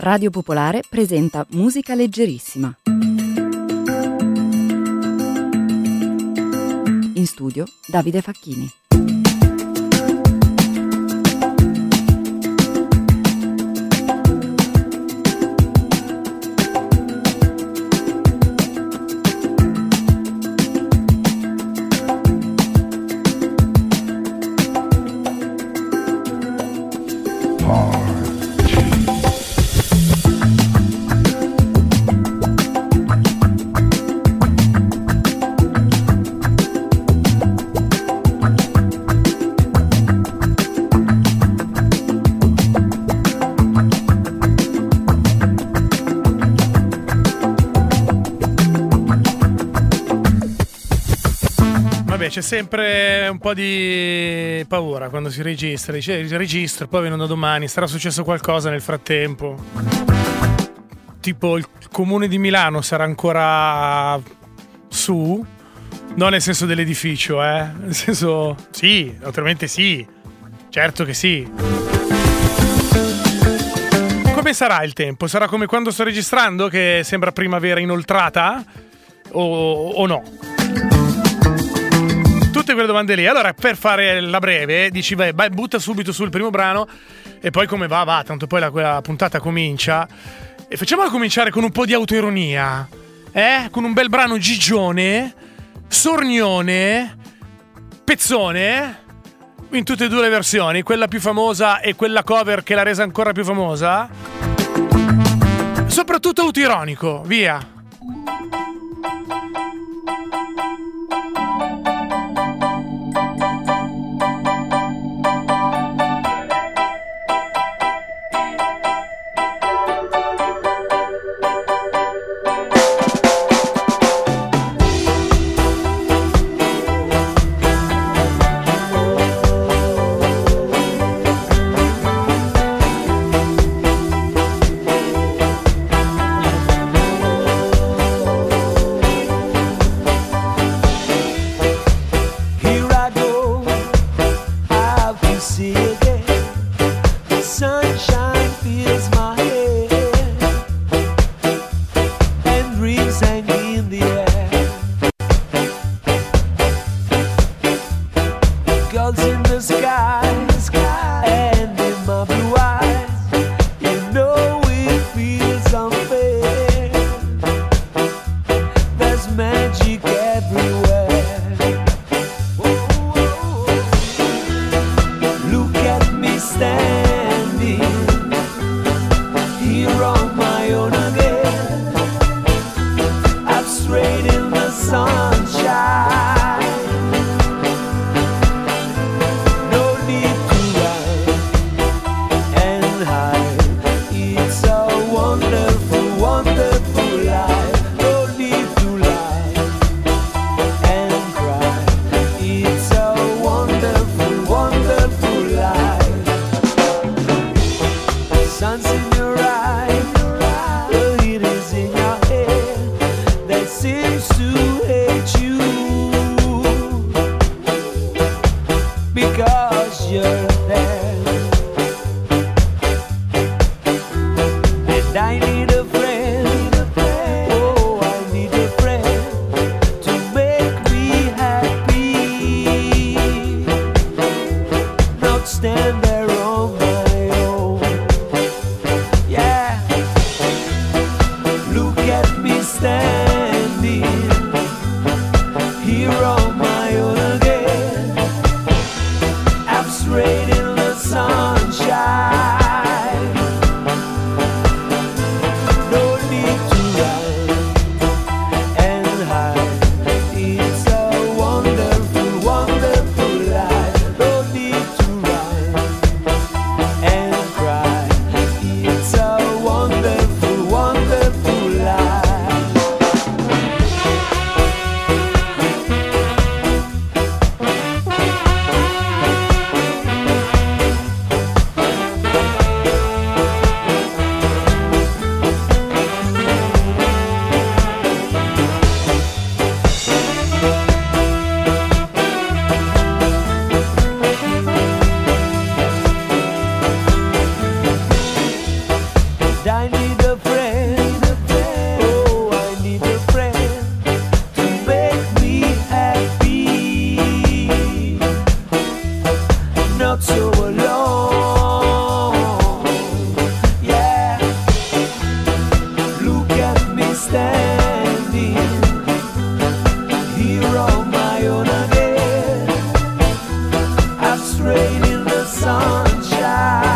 Radio Popolare presenta Musica Leggerissima. In studio Davide Facchini. C'è sempre un po' di paura quando si registra, dice registro, poi vengono domani, sarà successo qualcosa nel frattempo, tipo il comune di Milano sarà ancora su, non nel senso dell'edificio, nel senso sì, naturalmente sì, certo che sì. Come sarà il tempo? Sarà come quando sto registrando, che sembra primavera inoltrata o no? Tutte quelle domande lì. Allora, per fare la breve, dici vai, butta subito sul primo brano e poi come va, tanto poi la puntata comincia. E facciamola cominciare con un po' di autoironia, con un bel brano gigione, sornione, pezzone, in tutte e due le versioni, quella più famosa e quella cover che l'ha resa ancora più famosa. Soprattutto autoironico, via. not so alone. Yeah, look at me standing here on my own again. I've strayed in the sunshine.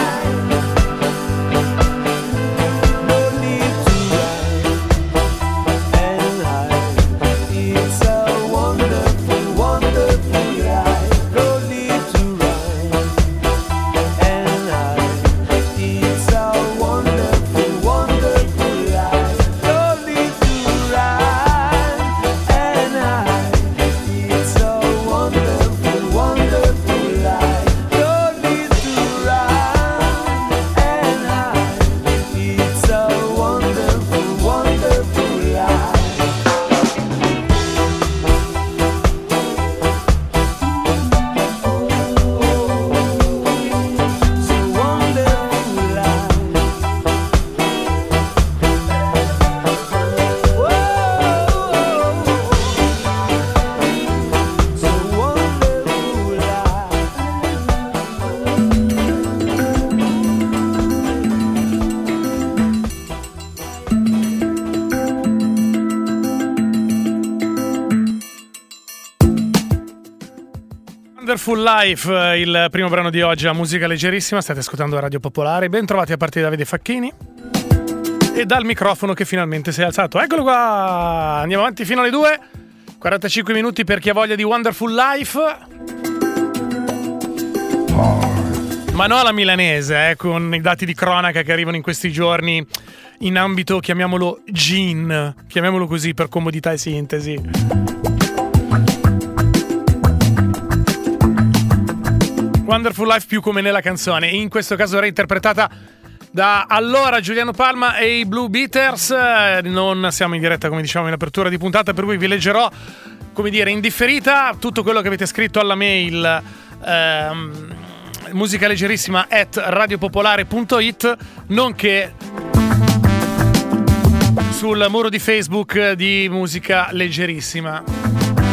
Wonderful Life, il primo brano di oggi a musica leggerissima. State ascoltando Radio Popolare. Ben trovati a parte da Davide Facchini e dal microfono che finalmente si è alzato. Eccolo qua, andiamo avanti fino alle 2. 45 minuti per chi ha voglia di Wonderful Life. Ma no alla milanese, con i dati di cronaca che arrivano in questi giorni in ambito, chiamiamolo gin, chiamiamolo così per comodità e sintesi. Wonderful Life più come nella canzone, in questo caso reinterpretata da allora Giuliano Palma e i Blue Beaters. Non siamo in diretta come diciamo in apertura di puntata, per cui vi leggerò, come dire, in differita tutto quello che avete scritto alla mail musicaleggerissima@radiopopolare.it, nonché sul muro di Facebook di Musica Leggerissima.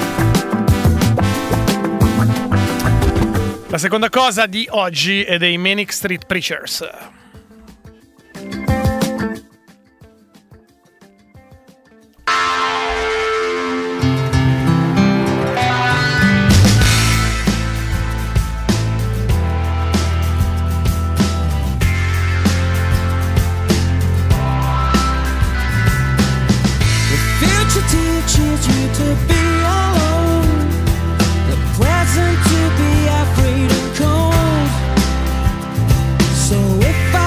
La seconda cosa di oggi è dei Manic Street Preachers. The future teaches you to be alone, the present to be afraid and cold. So if I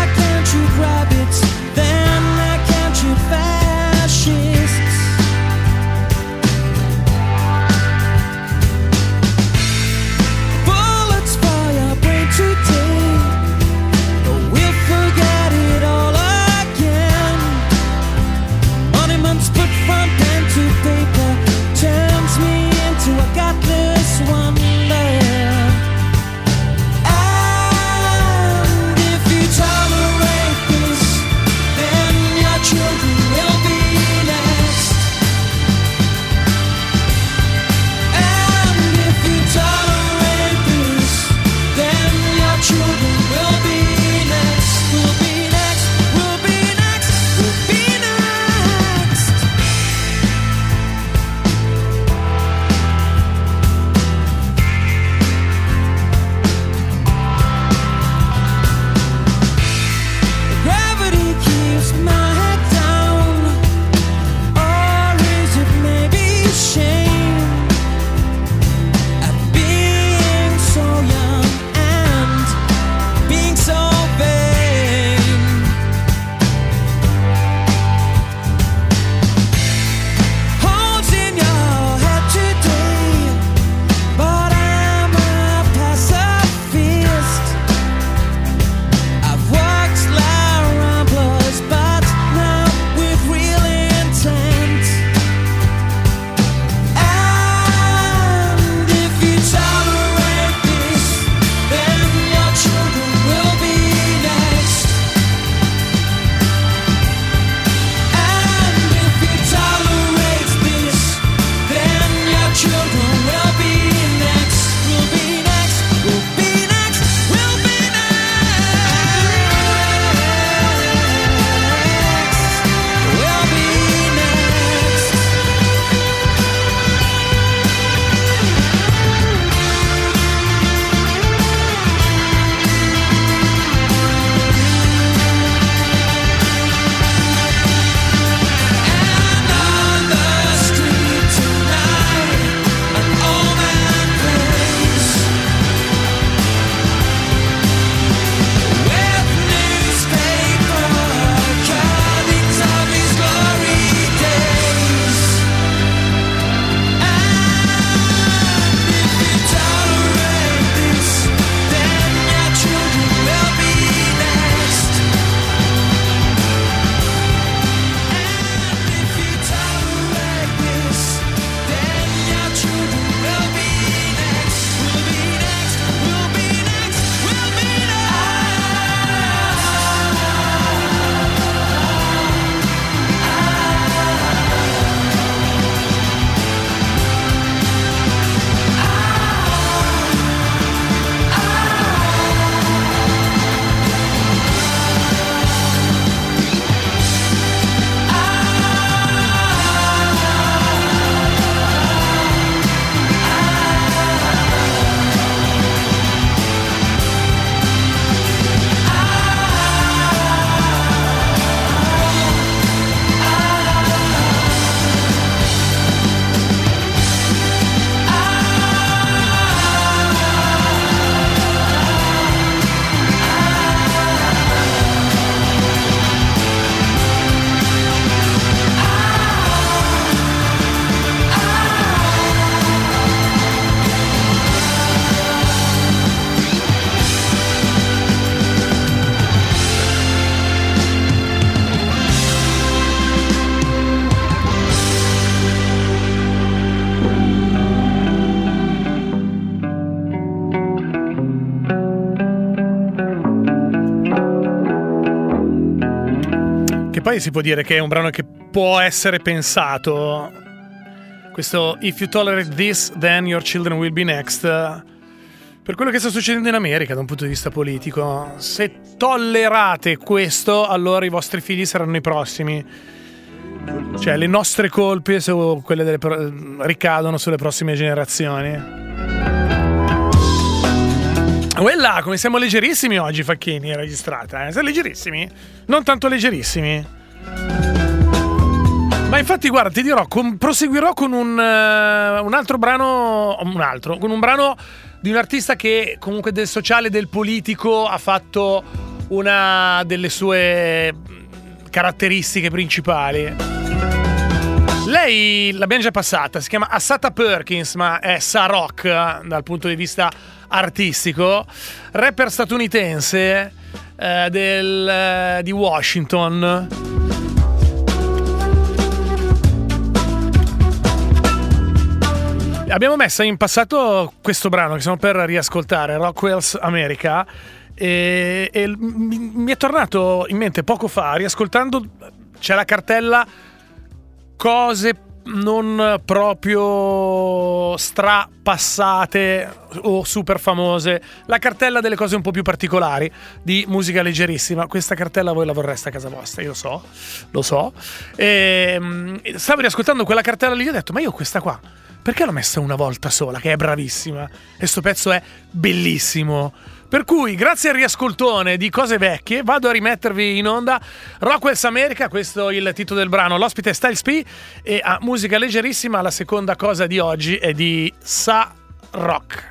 poi si può dire che è un brano che può essere pensato. Questo If you tolerate this, then your children will be next. Per quello che sta succedendo in America da un punto di vista politico. Se tollerate questo, allora i vostri figli saranno i prossimi. Cioè le nostre colpe quelle ricadono sulle prossime generazioni. Quella, come siamo leggerissimi oggi, Facchini, è registrata. Siamo leggerissimi? Non tanto leggerissimi. Ma infatti, guarda, ti dirò, proseguirò con un altro brano. Con un brano di un artista che comunque del sociale, del politico, ha fatto una delle sue caratteristiche principali. Lei l'abbiamo già passata, si chiama Assata Perkins, ma è Sa Rock dal punto di vista artistico, rapper statunitense di Washington. Abbiamo messo in passato questo brano che stiamo per riascoltare, Rockwell's America, e mi è tornato in mente poco fa, riascoltando, c'è la cartella cose non proprio strapassate o super famose, la cartella delle cose un po' più particolari di musica leggerissima. Questa cartella voi la vorreste a casa vostra, io lo so. E stavo riascoltando quella cartella lì e ho detto, ma io questa qua perché l'ho messa una volta sola, che è bravissima, e sto pezzo è bellissimo. Per cui, grazie al riascoltone di cose vecchie, vado a rimettervi in onda Rockwell's America, questo è il titolo del brano, l'ospite è Styles P, e a musica leggerissima la seconda cosa di oggi è di Sa Rock.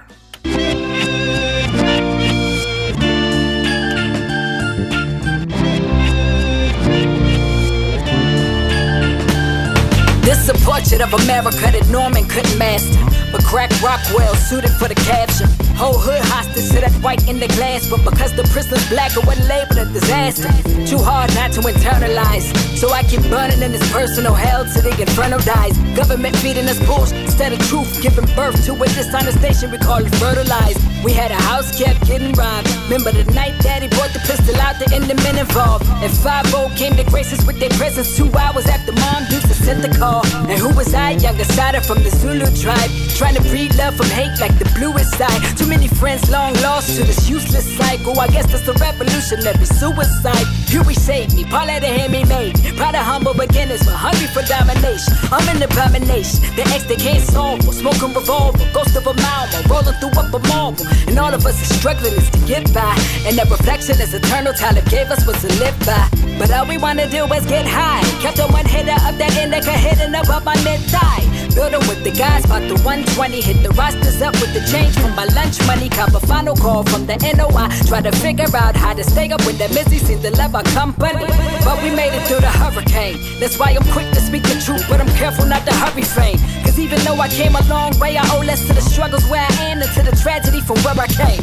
This is a portrait of America that Norman couldn't master, but crack Rockwell suited for the caption. Whole hood hostage to that white in the glass, but because the prisoner's black, it wasn't labeled a disaster. Too hard not to internalize, so I keep burning in this personal hell till the inferno dies. Government feeding us bullshit instead of truth, giving birth to a dishonest nation we call it fertilized. We had a house kept getting robbed. Remember the night Daddy brought the pistol out to end the men involved. And 5-0 came to graces with their presence 2 hours after Mom Dukes had sent the call. And who was I? Younger Sada from the Zulu tribe, trying to breed love from hate like the bluest side. Too many friends long lost to this useless cycle. I guess that's the revolutionary suicide. Fury saved me, Paula the hand me made. Proud of humble beginners, but hungry for domination. I'm an abomination, the ex they can't solve. Smoking revolver, ghost of a Malmo, rolling through up a marble. And all of us are struggling is to get by. And that reflection is eternal, Talib gave us was to live by. But all we wanna do is get high. Kept on one hitter up that indica, hitting up my mid-thigh. Building with the guys, about the 120. Hit the rosters up with the change from my lunch money. Cop a final call from the NOI. Try to figure out how to stay up with the Missy. Seems to love our company, but we made it through the hurricane. That's why I'm quick to speak the truth, but I'm careful not to hurry frame. Cause even though I came a long way, I owe less to the struggles where I am than to the tragedy from where I came.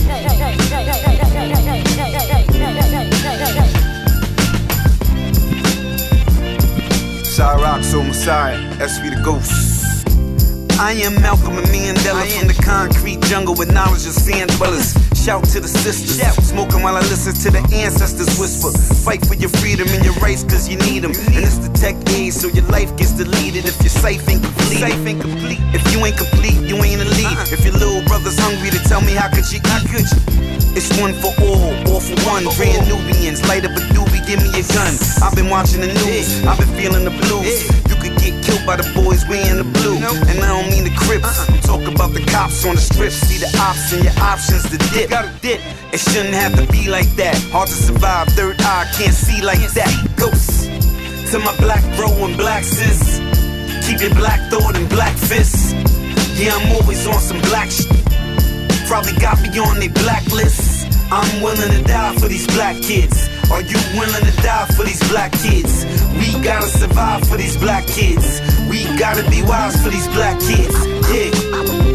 Side rocks on my side, SV the ghost. I am Malcolm and Mandela from the concrete jungle with knowledge of sand dwellers. Shout to the sisters, smoking while I listen to the ancestors whisper. Fight for your freedom and your rights cause you need them. And it's the tech age so your life gets deleted if your safe ain't complete. If you ain't complete, you ain't elite. If your little brother's hungry to tell me how could you eat? It's one for all for one. Brand Nubians, light up a doobie, give me a gun. I've been watching the news, I've been feeling the blues. You could get killed by the boys wearing the blue. And I don't mean the Crips, I'm talking about the cops on the strip. See the ops and your options to dip. It shouldn't have to be like that. Hard to survive, third eye, can't see like that. Ghosts, to my black bro and black sis. Keep your black thought and black fists. Yeah, I'm always on some black shit. Probably got me on their blacklist. I'm willing to die for these black kids. Are you willing to die for these black kids? We gotta survive for these black kids. We gotta be wise for these black kids. Yeah.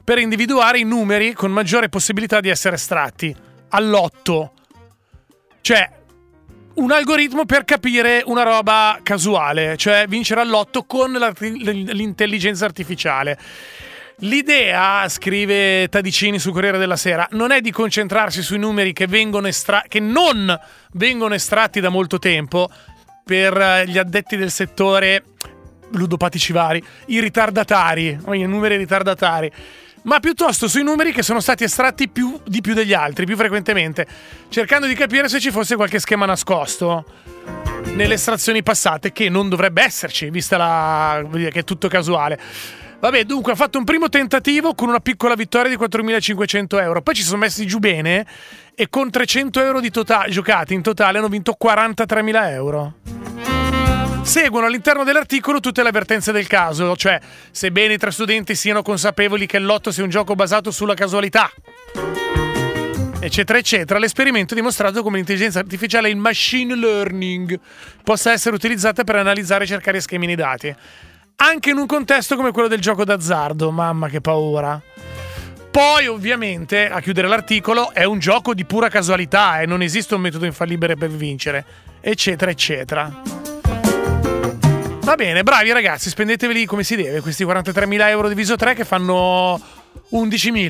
per individuare i numeri con maggiore possibilità di essere estratti all'8. Cioè, un algoritmo per capire una roba casuale, cioè vincere all'8 con l'intelligenza artificiale. L'idea, scrive Tadicini sul Corriere della Sera, non è di concentrarsi sui numeri che non vengono estratti da molto tempo per gli addetti del settore ludopatici vari, i ritardatari, i numeri ritardatari, ma piuttosto sui numeri che sono stati estratti più degli altri, più frequentemente, cercando di capire se ci fosse qualche schema nascosto nelle estrazioni passate, che non dovrebbe esserci, vista che è tutto casuale. Vabbè, dunque ha fatto un primo tentativo con una piccola vittoria di 4.500 euro. Poi ci sono messi giù bene e con 300 euro di giocati in totale hanno vinto 43.000 euro. Seguono all'interno dell'articolo tutte le avvertenze del caso, cioè sebbene i 3 studenti siano consapevoli che il lotto sia un gioco basato sulla casualità, eccetera eccetera, l'esperimento ha dimostrato come l'intelligenza artificiale e il machine learning possa essere utilizzata per analizzare e cercare schemi nei dati, anche in un contesto come quello del gioco d'azzardo. Mamma che paura. Poi ovviamente, a chiudere l'articolo, è un gioco di pura casualità e non esiste un metodo infallibile per vincere, eccetera eccetera. Va bene, bravi ragazzi, spendeteveli come si deve, questi 43.000 euro diviso 3 che fanno 11.000?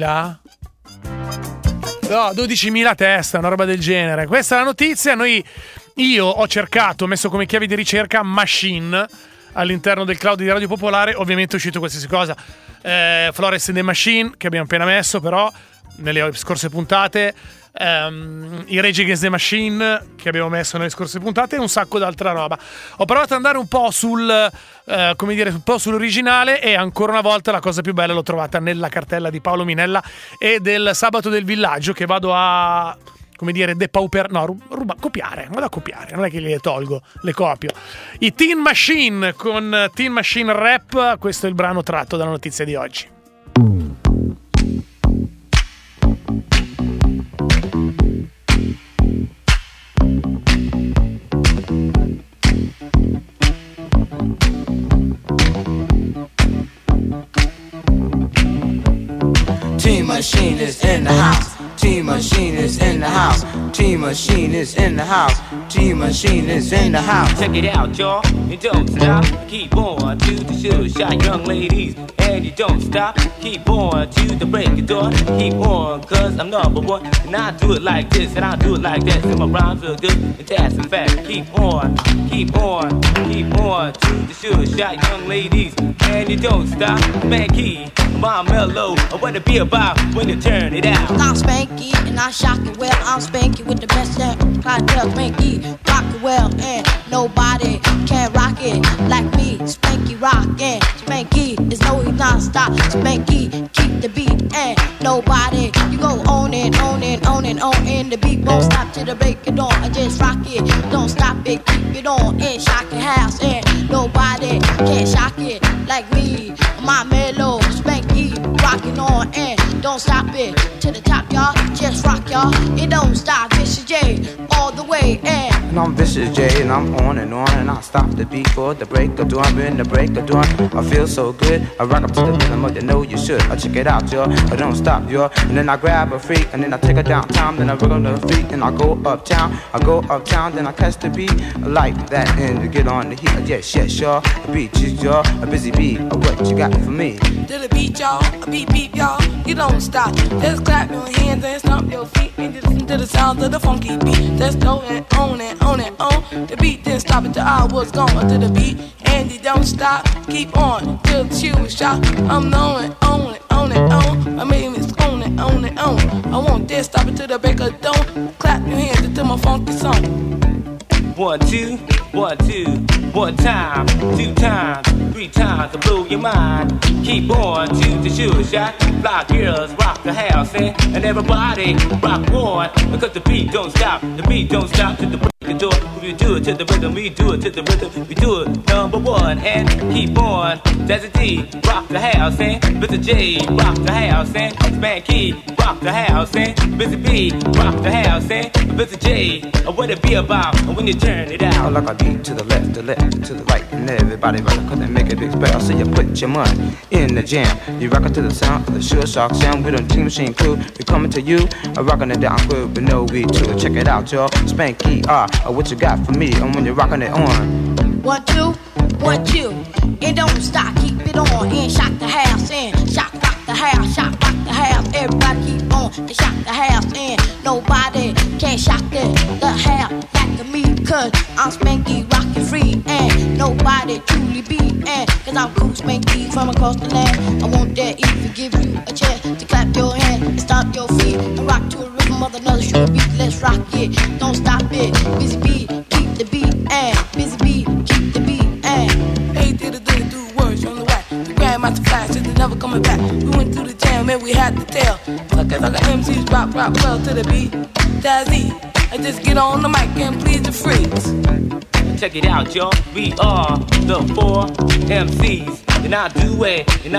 No, 12.000 a testa, una roba del genere. Questa è la notizia. Io ho cercato, ho messo come chiave di ricerca machine all'interno del cloud di Radio Popolare, ovviamente è uscito qualsiasi cosa. Flores and the Machine, che abbiamo appena messo però nelle scorse puntate, i Rage Against the Machine, che abbiamo messo nelle scorse puntate, e un sacco d'altra roba. Ho provato ad andare un po' un po' sull'originale, e ancora una volta la cosa più bella l'ho trovata nella cartella di Paolo Minella e del Sabato del Villaggio, che vado a copiare, vado a copiare, non è che le tolgo, le copio. I Teen Machine con Teen Machine Rap, questo è il brano tratto dalla notizia di oggi. Teen Machine is in the house. Teen Machine is in the house. Teen Machine is in the house. Teen Machine is in the house. Check it out, y'all. You don't stop. Keep on to the shoe shot, young ladies. And you don't stop. Keep on to the break of dawn. Keep on, cause I'm number one. And I do it like this, and I do it like that. So my rhymes feel good, and that's a fact. Keep on, keep on, keep on to the shoe shot, young ladies. And you don't stop. Spanky, my mellow. What it be about when you turn it out. I'm Spanky, and I shock it well. I'm Spanky with the best that I tell Spanky. Rock it well, and nobody can rock it like me. Spanky rockin'. Spanky is no he's not stop. Spanky keep the beat, and nobody you go on and on and on and on, and the beat won't stop till the break of dawn. I just rock it, don't stop it, keep it on and shock the house, and nobody can shock it like me. My mellow Spanky rockin' on and don't stop it to the top, y'all. Just rock, y'all. It don't stop. Vicious J all the way, and I'm Vicious J, and I'm on, and I stop the beat for the break of dawn. In the break of dawn, I feel so good. I rock up to the rhythm of the know you should. I check it out, y'all. I don't stop, y'all. And then I grab a freak, and then I take her downtown. Then I roll on the feet, and I go uptown. Then I catch the beat like that, and to get on the heat. Yes, y'all. The beat is y'all. A busy beat. What you got for me? To the beat, y'all. A beat, y'all. You don't stop. Just clap your hands and stomp your feet and just listen to the sounds of the funky beat. Just go and on and on and on. The beat didn't stop until I was gone. To the beat, and you don't stop. Keep on till the shoe is shot. I'm on and on and on and on. My name is on and on and on. I won't dare stop until the break of dawn. Clap your hands until my funky song. 1, 2, 1, 2, 1 time, 2 times, 3 times to blow your mind. Keep on to the shoe shot. Fly girls rock the house, and everybody rock on, because the beat don't stop. The beat don't stop to the break of dawn. We do it to the rhythm, we do it to the rhythm, we do it number one, and keep on to That's a D, rock the house, and Mr. J, rock the house, and Spanky, rock the house, and Mr. B, rock the house, and Mr. J, what it be about when you turn it out. Like a beat to the left, to the right, and everybody rock it 'cause they make a big spell. So you put your money in the jam. You rock it to the sound of the Sure Shock sound. We don't Team Machine crew. We coming to you, rocking it down good, but no we too. Check it out, y'all. Spanky, what you got for me? And when you're rocking it on. 1, 2, 1, 2. It don't stop, keep it on and shock the house and shock rock the house, shock rock the house. Everybody keep on and shock the house and nobody can shock the house like me 'cause I'm Spanky rockin' free and nobody truly be and 'cause I'm cool Spanky from across the land. I won't dare even give you a chance to clap your hand and stomp your feet and rock to a rhythm of another sure beat. Let's rock it, don't stop it. Busy bee, keep the beat and busy bee, keep the beat and. Hey, did it do words on the whack. The Grandmaster Flash said they never coming back. We went through the jam and we had to tell. Like MCs rock well to the beat. Dazzy, I just get on the mic and please the freaks. Check it out, y'all. We are the 4 MCs. And I do it, do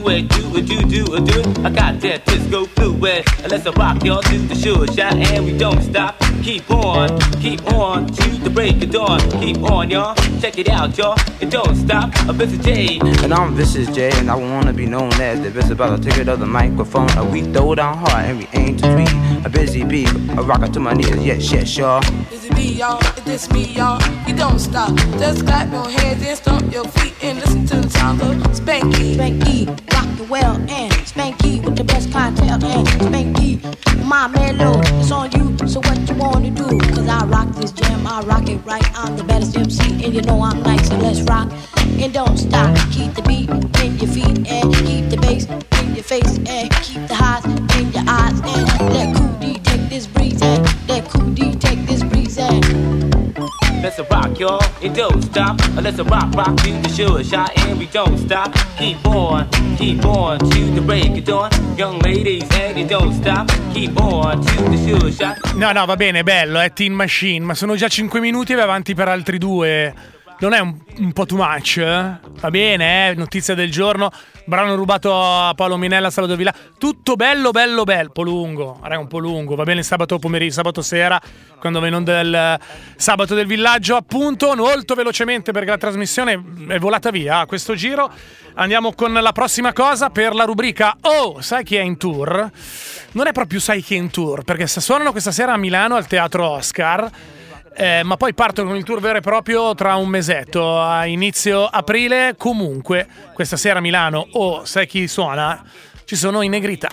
it. I got that disco fluid. And let's rock, y'all, do the Sure Shot. And we don't stop. Keep on to the break of dawn. Keep on, y'all. Check it out, y'all. It don't stop. I'm Mr. J. And I'm Vicious J, and I wanna be known as the Vicious about the ticket of the microphone. We throw down hard and we aim to tweet. A busy bee, a rocker to my knees, yes, y'all. Busy bee, y'all, it's me, y'all. You don't stop. Just clap your hands and stomp your feet and listen to the sound of Spanky. Spanky, rock the well and Spanky with the best clientele and Spanky, my mellow, it's on you. So what you wanna do? 'Cause I rock this jam, I rock it right. I'm the baddest MC and you know I'm nice. So let's rock and don't stop. Keep the beat in your feet and keep the bass in your face and keep the highs in your eyes and let Cool D take this breeze and let Cool D take this breeze and. Let's rock, y'all, and don't stop. Let's rock to the Sure Shot, and we don't stop. Keep on to the break of dawn. Young ladies, and you don't stop. Keep on to the Sure Shot. No, va bene, bello, è Teen Machine, ma sono già 5 minuti e vai avanti per altri 2. Non è un po' too much? Va bene, notizia del giorno. Brano rubato a Paolo Minella, Salvador Villa. Tutto bello. Un po' lungo, raga, un po' lungo. Va bene sabato pomeriggio, sabato sera, quando vengono del sabato del villaggio, appunto, molto velocemente perché la trasmissione è volata via a questo giro. Andiamo con la prossima cosa per la rubrica Oh, sai chi è in tour? Non è proprio sai chi è in tour, perché suonano questa sera a Milano al Teatro Oscar. Ma poi partono con il tour vero e proprio tra un mesetto, a inizio aprile. Comunque, questa sera a Milano, sai chi suona? Ci sono i Negrita.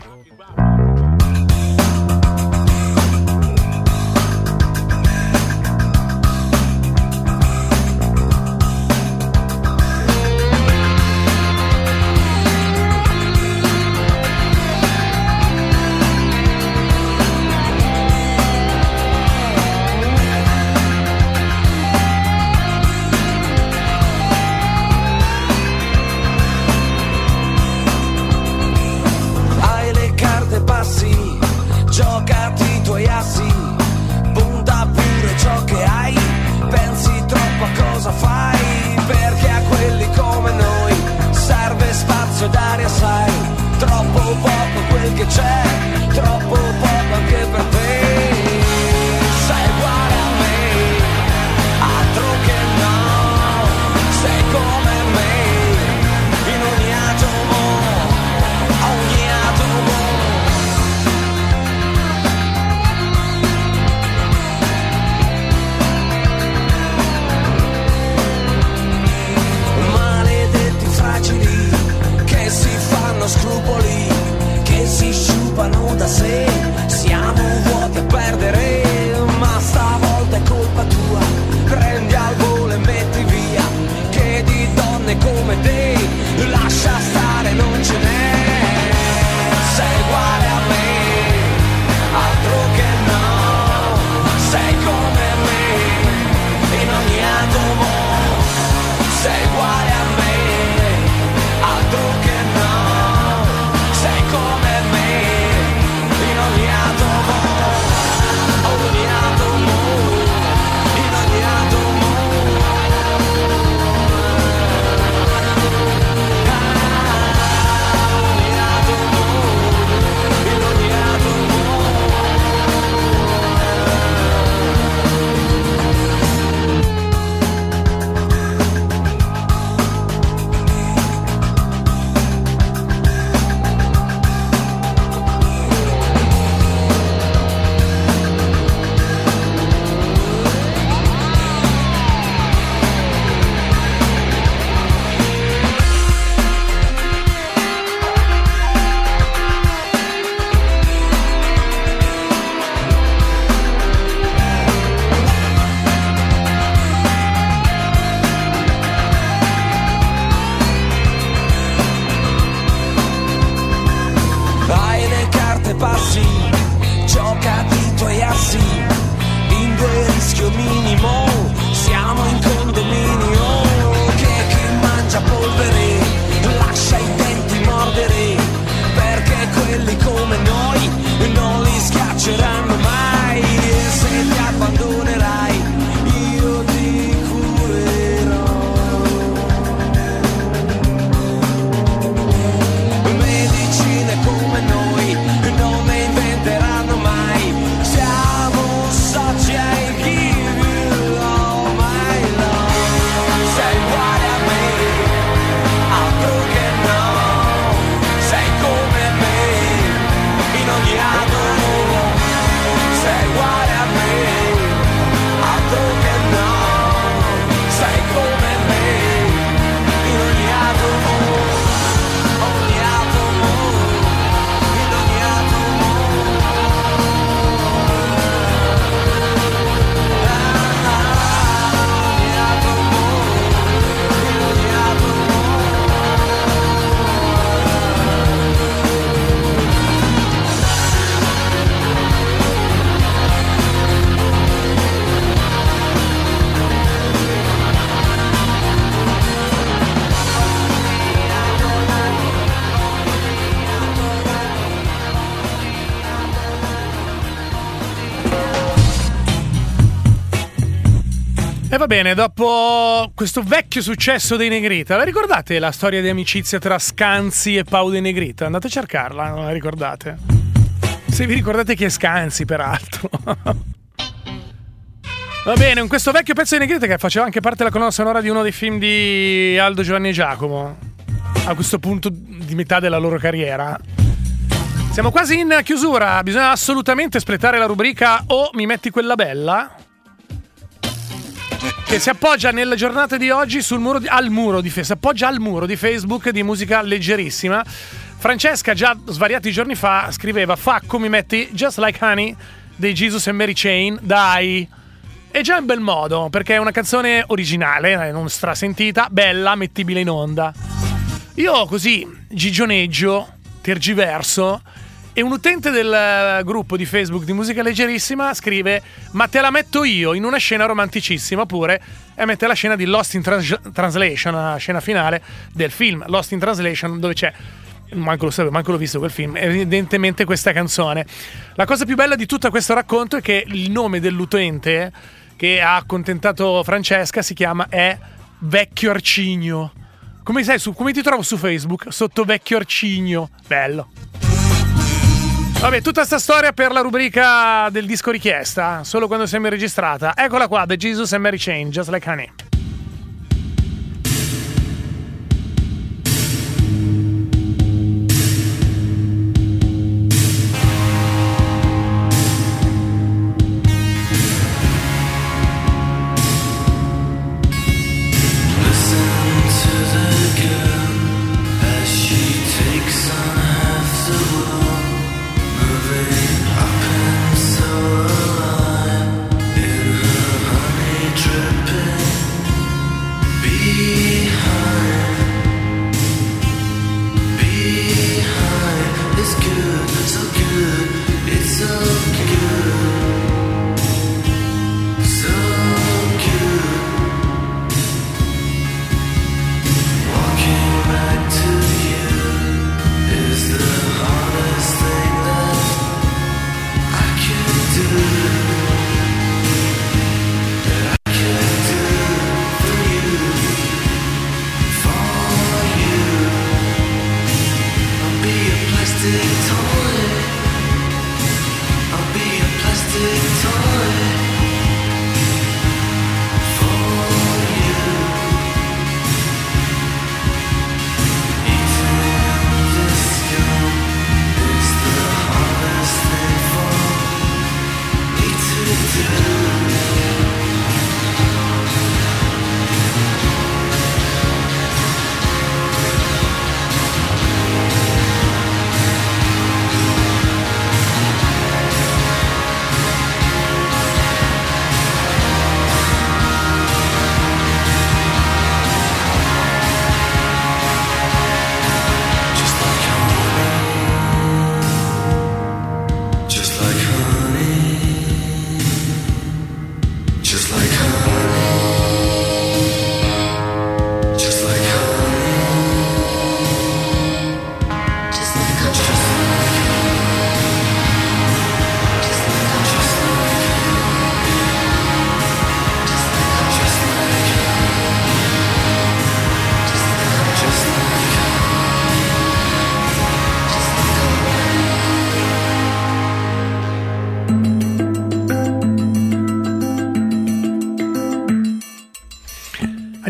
7 passi, giocati i tuoi assi, in 2 rischio minimo, siamo in condominio, che chi mangia polvere lascia i denti mordere, perché quelli come noi non li schiacceranno mai, e se ti abbandonerai io ti curerò. Medicine come noi non ne inventeranno mai, siamo soci ai give you all my love. Sei uguale a me, altro che no, sei come me in ogni atomo, sei uguale a me, altro che no, sei come me in ogni atomo, ogni atomo, in ogni atomo. E va bene, dopo questo vecchio successo dei Negrita, la ricordate la storia di amicizia tra Scanzi e Pau dei Negrita? Andate a cercarla, non la ricordate? Se vi ricordate chi è Scanzi, peraltro. Va bene, in questo vecchio pezzo di Negrita che faceva anche parte della colonna sonora di uno dei film di Aldo, Giovanni e Giacomo, a questo punto di metà della loro carriera. Siamo quasi in chiusura, bisogna assolutamente espletare la rubrica "O mi metti quella bella?", che si appoggia nella giornata di oggi si appoggia al muro di Facebook di Musica Leggerissima. Francesca già svariati giorni fa scriveva: "Facco, mi metti Just Like Honey dei Jesus and Mary Chain, dai". È già in bel modo, perché è una canzone originale, non strasentita, bella, mettibile in onda. Io così gigioneggio, tergiverso, e un utente del gruppo di Facebook di Musica Leggerissima scrive: "Ma te la metto io in una scena romanticissima pure", e mette la scena di Lost in Translation, la scena finale del film Lost in Translation, dove c'è, manco lo sapevo, manco l'ho visto quel film, evidentemente questa canzone. La cosa più bella di tutto questo racconto è che il nome dell'utente che ha accontentato Francesca è Vecchio Arcigno. Come ti trovo su Facebook? Sotto Vecchio Arcigno. Bello. Vabbè, tutta sta storia per la rubrica del disco richiesta, solo quando siamo registrata. Eccola qua, The Jesus and Mary Chain, Just Like Honey. Dripping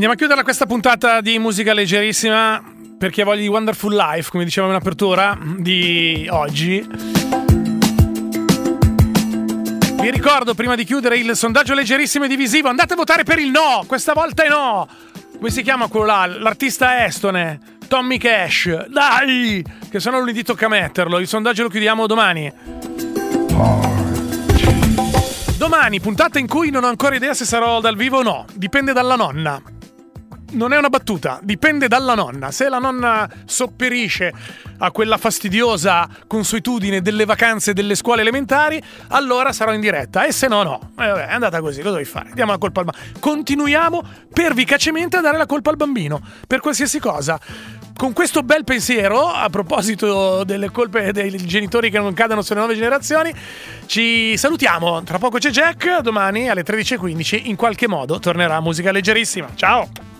Andiamo a chiudere questa puntata di musica leggerissima perché voglio di Wonderful Life, come dicevamo in apertura di oggi. Vi ricordo prima di chiudere il sondaggio leggerissimo e divisivo. Andate a votare per il no, questa volta è no. Come si chiama quello là? L'artista estone Tommy Cash. Dai, che se no lunedì tocca metterlo. Il sondaggio lo chiudiamo domani. Domani, puntata in cui non ho ancora idea se sarò dal vivo o no. Dipende dalla nonna. Non è una battuta, dipende dalla nonna. Se la nonna sopperisce a quella fastidiosa consuetudine delle vacanze delle scuole elementari, allora sarò in diretta. E se no, no. Vabbè, è andata così, cosa devi fare? Diamo la colpa al bambino. Continuiamo pervicacemente a dare la colpa al bambino per qualsiasi cosa. Con questo bel pensiero, a proposito delle colpe dei genitori che non cadano sulle nuove generazioni, ci salutiamo. Tra poco c'è Jack, domani alle 13:15 in qualche modo tornerà musica leggerissima. Ciao!